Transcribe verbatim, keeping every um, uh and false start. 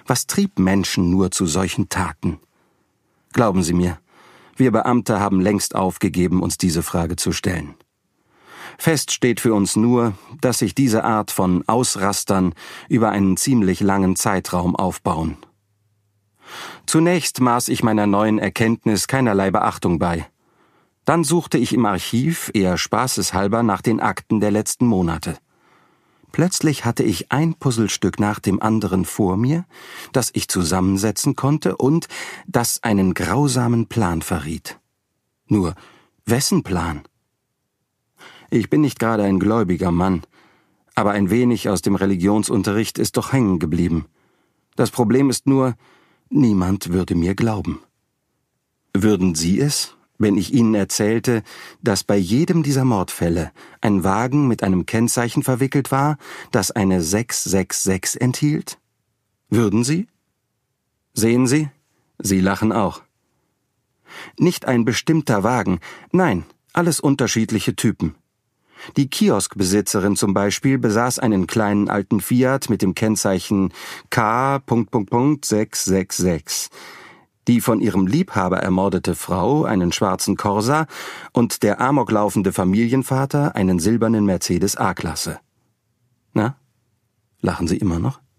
Was trieb Menschen nur zu solchen Taten? Glauben Sie mir, wir Beamte haben längst aufgegeben, uns diese Frage zu stellen. Fest steht für uns nur, dass sich diese Art von Ausrastern über einen ziemlich langen Zeitraum aufbauen. Zunächst maß ich meiner neuen Erkenntnis keinerlei Beachtung bei. Dann suchte ich im Archiv eher spaßeshalber nach den Akten der letzten Monate. Plötzlich hatte ich ein Puzzlestück nach dem anderen vor mir, das ich zusammensetzen konnte und das einen grausamen Plan verriet. Nur, wessen Plan? Ich bin nicht gerade ein gläubiger Mann, aber ein wenig aus dem Religionsunterricht ist doch hängen geblieben. Das Problem ist nur, niemand würde mir glauben. Würden Sie es, wenn ich Ihnen erzählte, dass bei jedem dieser Mordfälle ein Wagen mit einem Kennzeichen verwickelt war, das eine sechs sechs sechs enthielt? Würden Sie? Sehen Sie? Sie lachen auch. Nicht ein bestimmter Wagen, nein, alles unterschiedliche Typen. Die Kioskbesitzerin zum Beispiel besaß einen kleinen alten Fiat mit dem Kennzeichen K sechs sechs sechs. Die von ihrem Liebhaber ermordete Frau einen schwarzen Corsa und der amoklaufende Familienvater einen silbernen Mercedes A-Klasse. Na, lachen Sie immer noch?